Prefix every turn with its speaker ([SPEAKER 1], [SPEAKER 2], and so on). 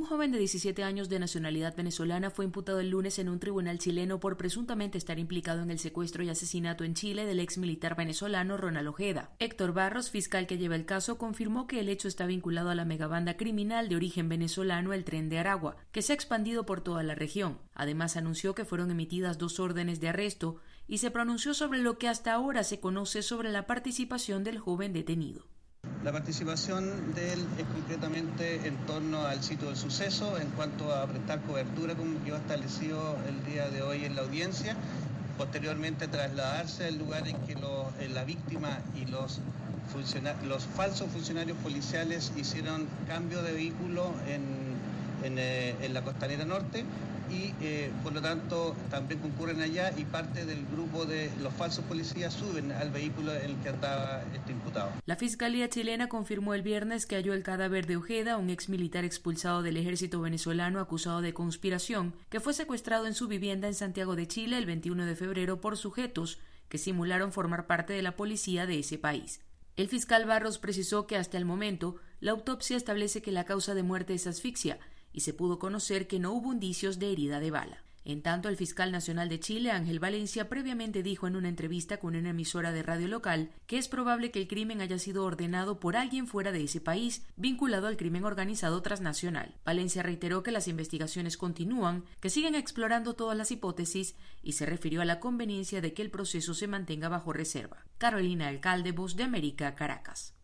[SPEAKER 1] Un joven de 17 años de nacionalidad venezolana fue imputado el lunes en un tribunal chileno por presuntamente estar implicado en el secuestro y asesinato en Chile del ex militar venezolano Ronald Ojeda. Héctor Barros, fiscal que lleva el caso, confirmó que el hecho está vinculado a la megabanda criminal de origen venezolano El Tren de Aragua, que se ha expandido por toda la región. Además, anunció que fueron emitidas 2 órdenes de arresto y se pronunció sobre lo que hasta ahora se conoce sobre la participación del joven detenido.
[SPEAKER 2] La participación de él es concretamente en torno al sitio del suceso, en cuanto a prestar cobertura, como quedó establecido el día de hoy en la audiencia, posteriormente trasladarse al lugar en que la víctima y los falsos funcionarios policiales hicieron cambio de vehículo en la Costanera Norte y por lo tanto también concurren allá y parte del grupo de los falsos policías suben al vehículo en el que andaba este imputado.
[SPEAKER 1] La Fiscalía chilena confirmó el viernes que halló el cadáver de Ojeda, un ex militar expulsado del ejército venezolano acusado de conspiración, que fue secuestrado en su vivienda en Santiago de Chile el 21 de febrero por sujetos que simularon formar parte de la policía de ese país. El fiscal Barros precisó que hasta el momento la autopsia establece que la causa de muerte es asfixia y se pudo conocer que no hubo indicios de herida de bala. En tanto, el fiscal nacional de Chile, Ángel Valencia, previamente dijo en una entrevista con una emisora de radio local que es probable que el crimen haya sido ordenado por alguien fuera de ese país, vinculado al crimen organizado transnacional. Valencia reiteró que las investigaciones continúan, que siguen explorando todas las hipótesis y se refirió a la conveniencia de que el proceso se mantenga bajo reserva. Carolina Alcalde, Voz de América, Caracas.